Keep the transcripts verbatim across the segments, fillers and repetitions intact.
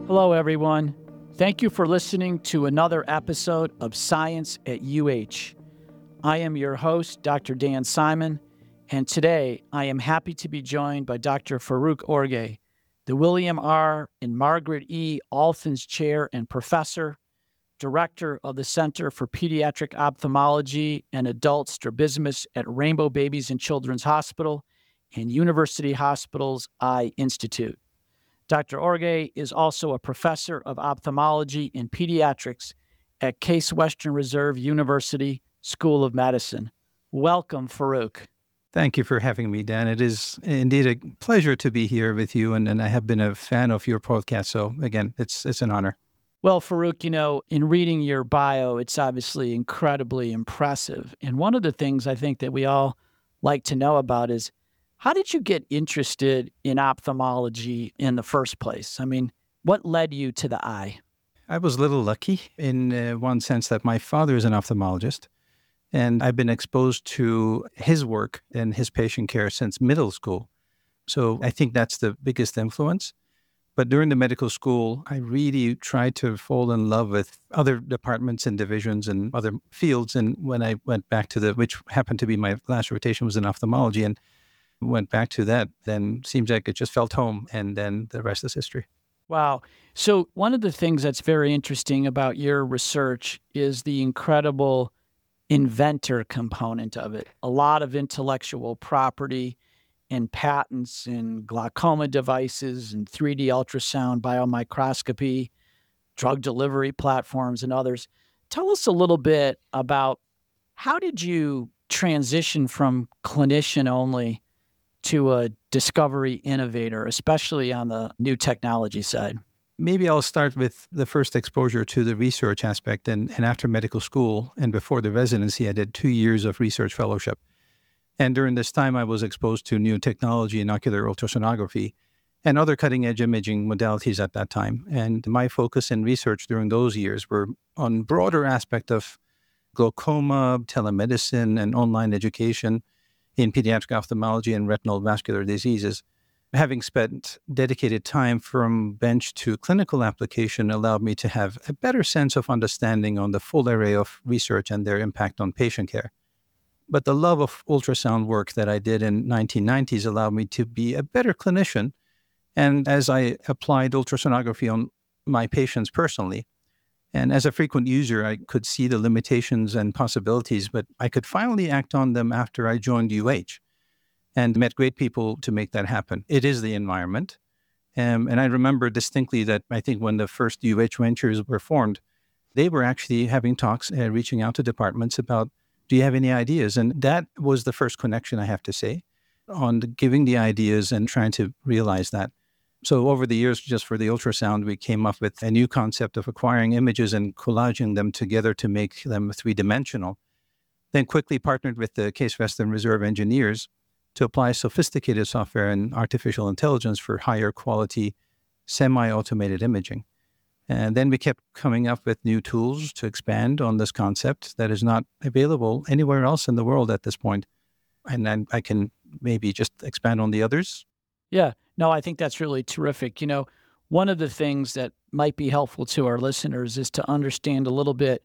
Hello, everyone. Thank you for listening to another episode of Science at U H. I am your host, Doctor Dan Simon, and today I am happy to be joined by Doctor Farouk Orgey, the William R. and Margaret E. Althans Chair and Professor, Director of the Center for Pediatric Ophthalmology and Adult Strabismus at Rainbow Babies and Children's Hospital and University Hospital's Eye Institute. Doctor Orgey is also a professor of ophthalmology and pediatrics at Case Western Reserve University School of Medicine. Welcome, Farouk. Thank you for having me, Dan. It is indeed a pleasure to be here with you, and, and I have been a fan of your podcast. So again, it's it's an honor. Well, Farouk, you know, in reading your bio, it's obviously incredibly impressive. And one of the things I think that we all like to know about is, how did you get interested in ophthalmology in the first place? I mean, what led you to the eye? I was a little lucky in uh, one sense that my father is an ophthalmologist, and I've been exposed to his work and his patient care since middle school. So I think that's the biggest influence. But during the medical school, I really tried to fall in love with other departments and divisions and other fields. And when I went back to the, which happened to be my last rotation was in ophthalmology, and went back to that, then seems like it just felt home, and then the rest is history. Wow. So one of the things that's very interesting about your research is the incredible inventor component of it. A lot of intellectual property and patents and glaucoma devices and three D ultrasound biomicroscopy, drug delivery platforms, and others. Tell us a little bit about how did you transition from clinician only to a discovery innovator, especially on the new technology side? Maybe I'll start with the first exposure to the research aspect. And, and after medical school and before the residency, I did two years of research fellowship. And during this time, I was exposed to new technology in ocular ultrasonography and other cutting-edge imaging modalities at that time. And my focus in research during those years were on broader aspect of glaucoma, telemedicine, and online education in pediatric ophthalmology and retinal vascular diseases. Having spent dedicated time from bench to clinical application allowed me to have a better sense of understanding on the full array of research and their impact on patient care. But the love of ultrasound work that I did in nineteen nineties allowed me to be a better clinician. And as I applied ultrasonography on my patients personally, and as a frequent user, I could see the limitations and possibilities, but I could finally act on them after I joined U H and met great people to make that happen. It is the environment. Um, and I remember distinctly that I think when the first U H ventures were formed, they were actually having talks, uh, reaching out to departments about, do you have any ideas? And that was the first connection, I have to say, on the giving the ideas and trying to realize that. So over the years, just for the ultrasound, we came up with a new concept of acquiring images and collaging them together to make them three-dimensional. Then quickly partnered with the Case Western Reserve engineers to apply sophisticated software and artificial intelligence for higher quality, semi-automated imaging. And then we kept coming up with new tools to expand on this concept that is not available anywhere else in the world at this point. And then I can maybe just expand on the others. Yeah, no, I think that's really terrific. You know, one of the things that might be helpful to our listeners is to understand a little bit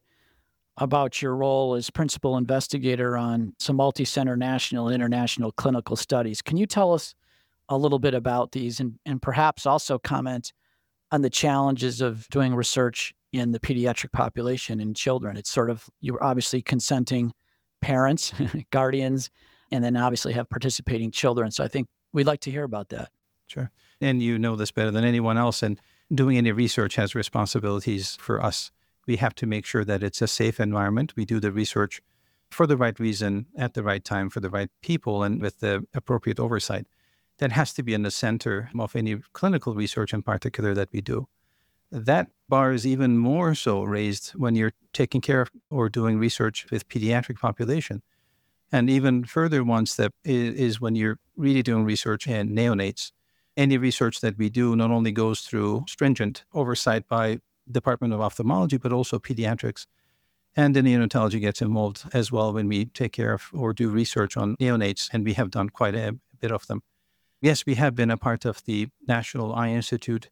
about your role as principal investigator on some multi-center national and international clinical studies. Can you tell us a little bit about these and, and perhaps also comment on the challenges of doing research in the pediatric population in children? It's sort of, you're obviously consenting parents, guardians, and then obviously have participating children. So I think we'd like to hear about that. Sure. And you know this better than anyone else. And doing any research has responsibilities for us. We have to make sure that it's a safe environment. We do the research for the right reason, at the right time, for the right people, and with the appropriate oversight. That has to be in the center of any clinical research in particular that we do. That bar is even more so raised when you're taking care of or doing research with pediatric population. And even further one step is, is when you're really doing research in neonates. Any research that we do not only goes through stringent oversight by Department of Ophthalmology, but also pediatrics. And the neonatology gets involved as well when we take care of or do research on neonates, and we have done quite a bit of them. Yes, we have been a part of the National Eye Institute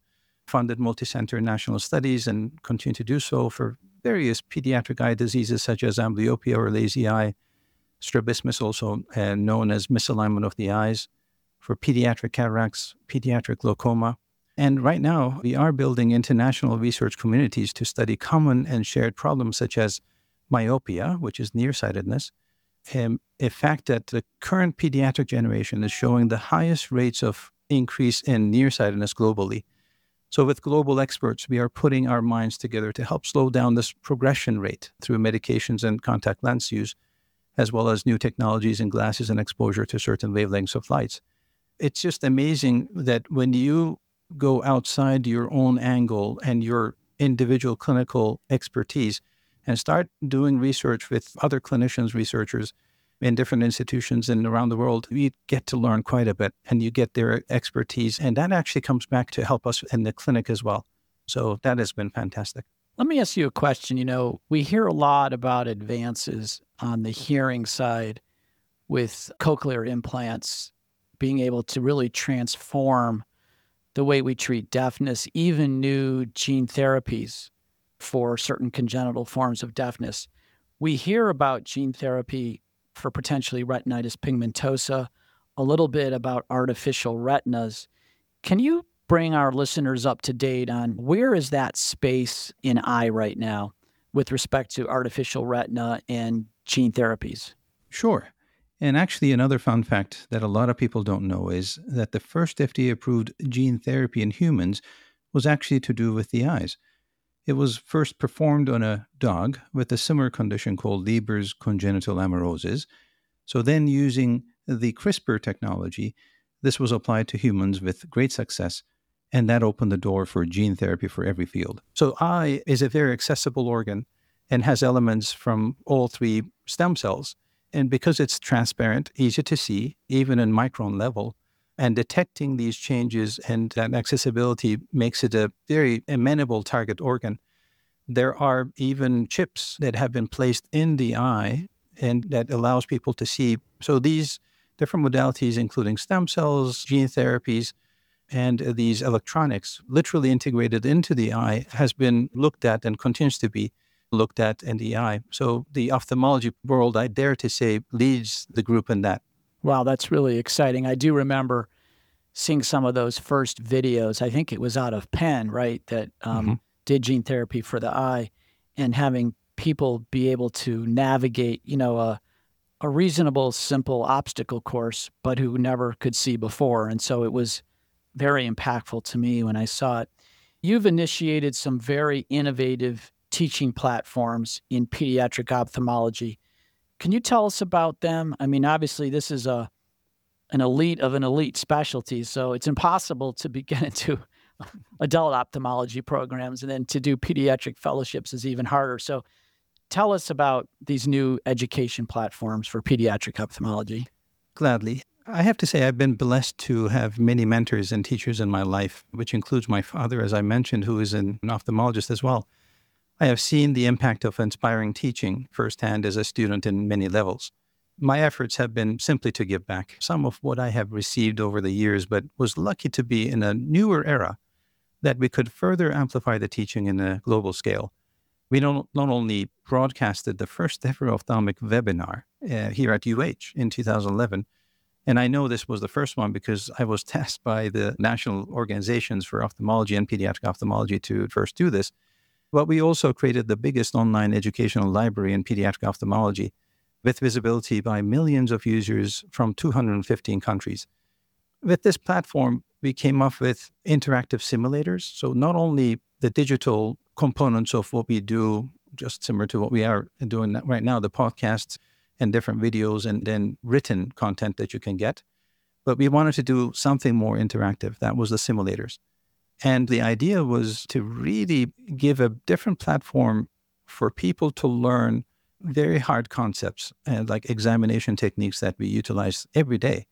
funded multi-center national studies and continue to do so for various pediatric eye diseases such as amblyopia or lazy eye, strabismus, also uh, known as misalignment of the eyes, for pediatric cataracts, pediatric glaucoma. And right now, we are building international research communities to study common and shared problems such as myopia, which is nearsightedness, and a fact that the current pediatric generation is showing the highest rates of increase in nearsightedness globally. So with global experts, we are putting our minds together to help slow down this progression rate through medications and contact lens use, as well as new technologies in glasses and exposure to certain wavelengths of lights. It's just amazing that when you go outside your own angle and your individual clinical expertise and start doing research with other clinicians, researchers in different institutions and around the world, you get to learn quite a bit and you get their expertise. And that actually comes back to help us in the clinic as well. So that has been fantastic. Let me ask you a question. You know, we hear a lot about advances on the hearing side with cochlear implants being able to really transform the way we treat deafness, even new gene therapies for certain congenital forms of deafness. We hear about gene therapy for potentially retinitis pigmentosa, a little bit about artificial retinas. Can you bring our listeners up to date on where is that space in eye right now with respect to artificial retina and gene therapies? Sure. And actually, another fun fact that a lot of people don't know is that the first F D A-approved gene therapy in humans was actually to do with the eyes. It was first performed on a dog with a similar condition called Leber's congenital amaurosis. So then using the CRISPR technology, this was applied to humans with great success, and that opened the door for gene therapy for every field. So eye is a very accessible organ and has elements from all three stem cells. And because it's transparent, easy to see, even in micron level, and detecting these changes and that accessibility makes it a very amenable target organ. There are even chips that have been placed in the eye and that allows people to see. So these different modalities, including stem cells, gene therapies, and these electronics literally integrated into the eye has been looked at and continues to be looked at in the eye. So the ophthalmology world, I dare to say, leads the group in that. Wow, that's really exciting. I do remember seeing some of those first videos. I think it was out of Penn, right, that um, mm-hmm. did gene therapy for the eye, and having people be able to navigate, you know, a, a reasonable, simple obstacle course, but who never could see before. And so it was very impactful to me when I saw it. You've initiated some very innovative teaching platforms in pediatric ophthalmology. Can you tell us about them? I mean, obviously, this is a an elite of an elite specialty, so it's impossible to be get into adult ophthalmology programs, and then to do pediatric fellowships is even harder. So tell us about these new education platforms for pediatric ophthalmology. Gladly. I have to say I've been blessed to have many mentors and teachers in my life, which includes my father, as I mentioned, who is an ophthalmologist as well. I have seen the impact of inspiring teaching firsthand as a student in many levels. My efforts have been simply to give back some of what I have received over the years, but was lucky to be in a newer era that we could further amplify the teaching in a global scale. We not, not only broadcasted the first ever ophthalmic webinar uh, here at U H in two thousand eleven, and I know this was the first one because I was tasked by the national organizations for ophthalmology and pediatric ophthalmology to first do this, but we also created the biggest online educational library in pediatric ophthalmology with visibility by millions of users from two hundred fifteen countries. With this platform, we came up with interactive simulators. So not only the digital components of what we do, just similar to what we are doing right now, the podcasts and different videos and then written content that you can get, but we wanted to do something more interactive. That was the simulators. And the idea was to really give a different platform for people to learn very hard concepts and like examination techniques that we utilize every day.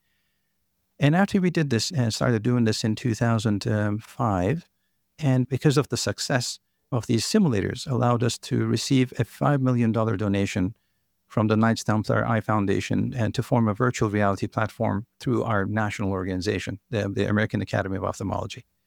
And after we did this and started doing this in two thousand five, and because of the success of these simulators, allowed us to receive a five million dollars donation from the Knights Templar Eye Foundation and to form a virtual reality platform through our national organization, the, the American Academy of Ophthalmology.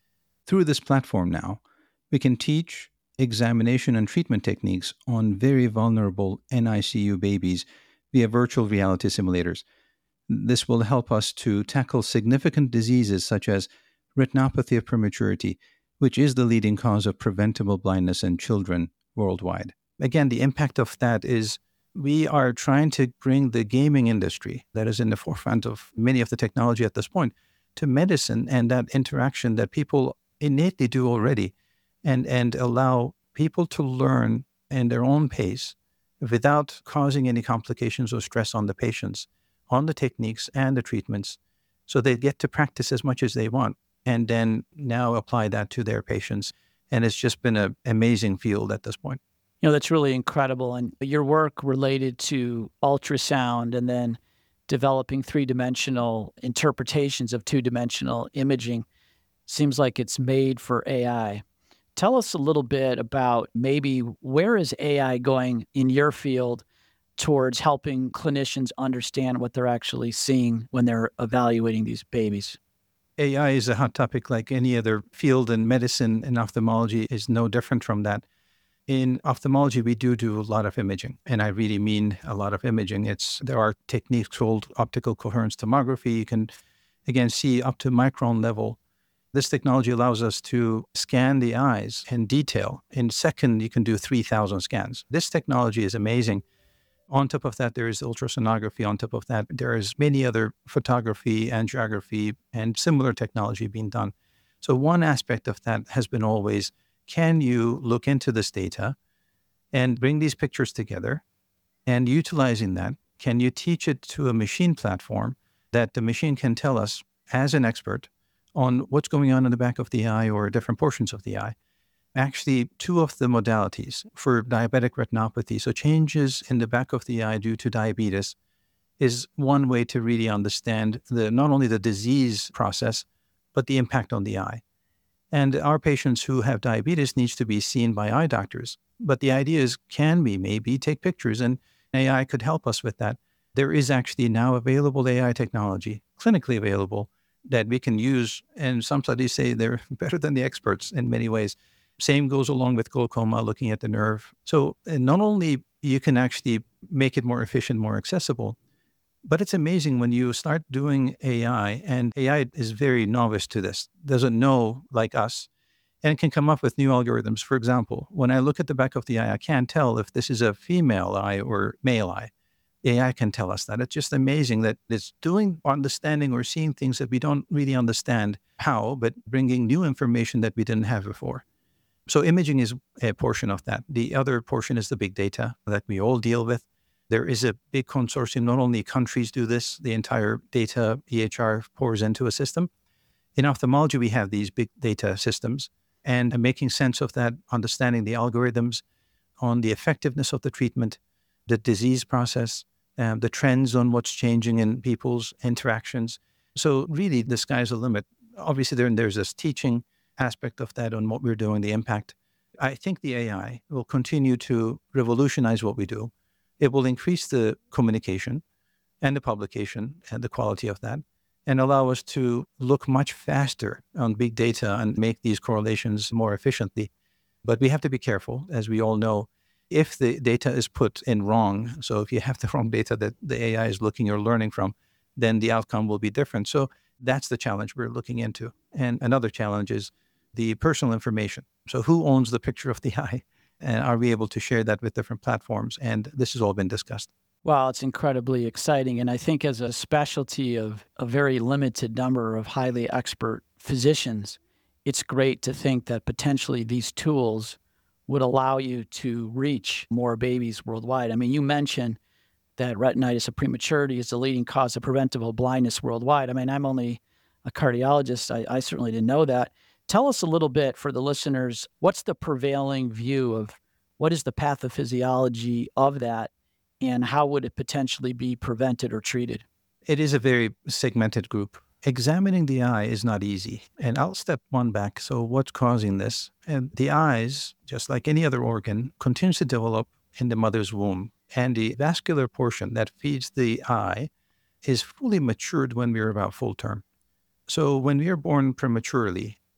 through this platform now, we can teach examination and treatment techniques on very vulnerable N I C U babies via virtual reality simulators. This will help us to tackle significant diseases such as retinopathy of prematurity, which is the leading cause of preventable blindness in children worldwide. Again, the impact of that is we are trying to bring the gaming industry that is in the forefront of many of the technology at this point to medicine and that interaction that people innately do already, and, and allow people to learn in their own pace without causing any complications or stress on the patients, on the techniques and the treatments, so they get to practice as much as they want and then now apply that to their patients. And it's just been an amazing field at this point. You know, that's really incredible. And your work related to ultrasound and then developing three-dimensional interpretations of two-dimensional imaging seems like it's made for A I. Tell us a little bit about maybe where is A I going in your field towards helping clinicians understand what they're actually seeing when they're evaluating these babies? A I is a hot topic like any other field, and medicine and ophthalmology is no different from that. In ophthalmology, we do do a lot of imaging, and I really mean a lot of imaging. It's there are techniques called optical coherence tomography. You can, again, see up to micron level. This technology allows us to scan the eyes in detail. In a second, you can do three thousand scans. This technology is amazing. On top of that, there is ultrasonography. On top of that, there is many other photography, angiography, and similar technology being done. So one aspect of that has been always, can you look into this data and bring these pictures together, and utilizing that, can you teach it to a machine platform that the machine can tell us as an expert on what's going on in the back of the eye or different portions of the eye? Actually, two of the modalities for diabetic retinopathy, so changes in the back of the eye due to diabetes, is one way to really understand the not only the disease process, but the impact on the eye. And our patients who have diabetes needs to be seen by eye doctors. But the idea is, can we maybe take pictures? And A I could help us with that. There is actually now available A I technology, clinically available, that we can use. And some studies say they're better than the experts in many ways. Same goes along with glaucoma, looking at the nerve. So not only you can actually make it more efficient, more accessible, but it's amazing when you start doing A I, and A I is very novice to this, doesn't know like us, and can come up with new algorithms. For example, when I look at the back of the eye, I can't tell if this is a female eye or male eye. A I can tell us that. It's just amazing that it's doing, understanding or seeing things that we don't really understand how, but bringing new information that we didn't have before. So imaging is a portion of that. The other portion is the big data that we all deal with. There is a big consortium. Not only countries do this, the entire data E H R pours into a system. In ophthalmology, we have these big data systems, and making sense of that, understanding the algorithms on the effectiveness of the treatment, the disease process, um, the trends on what's changing in people's interactions. So really, the sky's the limit. Obviously, there, there's this teaching aspect of that on what we're doing, the impact. I think the A I will continue to revolutionize what we do. It will increase the communication and the publication and the quality of that, and allow us to look much faster on big data and make these correlations more efficiently. But we have to be careful, as we all know, if the data is put in wrong. So if you have the wrong data that the A I is looking or learning from, then the outcome will be different. So that's the challenge we're looking into. And another challenge is the personal information. So who owns the picture of the eye? And are we able to share that with different platforms? And this has all been discussed. Wow, it's incredibly exciting. And I think as a specialty of a very limited number of highly expert physicians, it's great to think that potentially these tools would allow you to reach more babies worldwide. I mean, you mentioned that retinitis of prematurity is the leading cause of preventable blindness worldwide. I mean, I'm only a cardiologist. I, I certainly didn't know that. Tell us a little bit for the listeners, what's the prevailing view of what is the pathophysiology of that, and how would it potentially be prevented or treated? It is a very segmented group. Examining the eye is not easy. And I'll step one back. So what's causing this? And the eyes, just like any other organ, continues to develop in the mother's womb. And the vascular portion that feeds the eye is fully matured when we're about full term. So when we are born prematurely,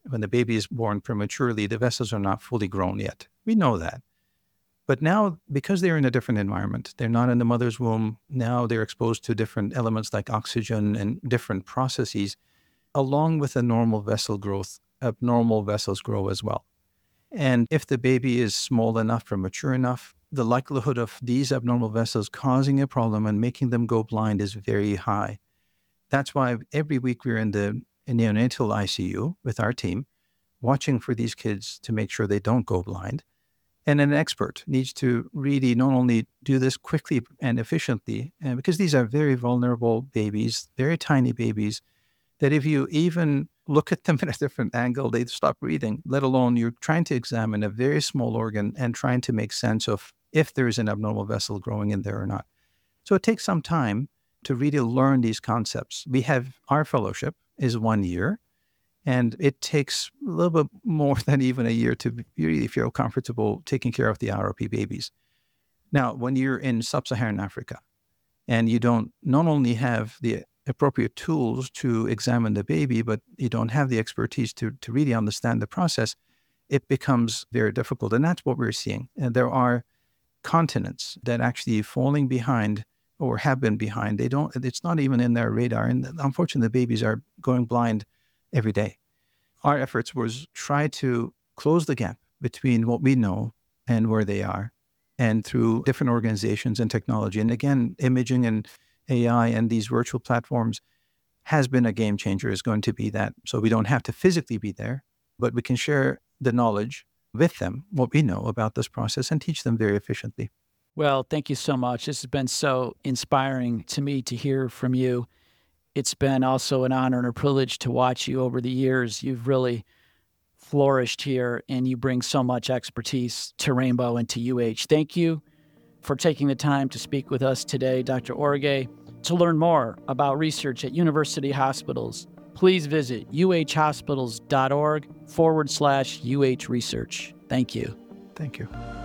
When the baby is born prematurely, the vessels are not fully grown yet. We know that. But now, because they're in a different environment, they're not in the mother's womb. Now they're exposed to different elements like oxygen and different processes. Along with the normal vessel growth, abnormal vessels grow as well. And if the baby is small enough or mature enough, the likelihood of these abnormal vessels causing a problem and making them go blind is very high. That's why every week we're in the neonatal I C U with our team, watching for these kids to make sure they don't go blind. And an expert needs to really not only do this quickly and efficiently, and because these are very vulnerable babies, very tiny babies, that if you even look at them at a different angle, they stop breathing, let alone you're trying to examine a very small organ and trying to make sense of if there is an abnormal vessel growing in there or not. So it takes some time to really learn these concepts. We have our fellowship is one year. And it takes a little bit more than even a year to really feel comfortable taking care of the R O P babies. Now, when you're in sub-Saharan Africa and you don't not only have the appropriate tools to examine the baby, but you don't have the expertise to, to really understand the process, it becomes very difficult. And that's what we're seeing. And there are continents that actually falling behind or have been behind. They don't, it's not even in their radar. And unfortunately, the babies are going blind every day. Our efforts was try to close the gap between what we know and where they are, and through different organizations and technology. And again, imaging and A I and these virtual platforms has been a game changer, is going to be that. So we don't have to physically be there, but we can share the knowledge with them, what we know about this process, and teach them very efficiently. Well, thank you so much. This has been so inspiring to me to hear from you. It's been also an honor and a privilege to watch you over the years. You've really flourished here, and you bring so much expertise to Rainbow and to U H. Thank you for taking the time to speak with us today, Doctor Orge. To learn more about research at university hospitals, please visit uhhospitals.org forward slash UH research. Thank you. Thank you.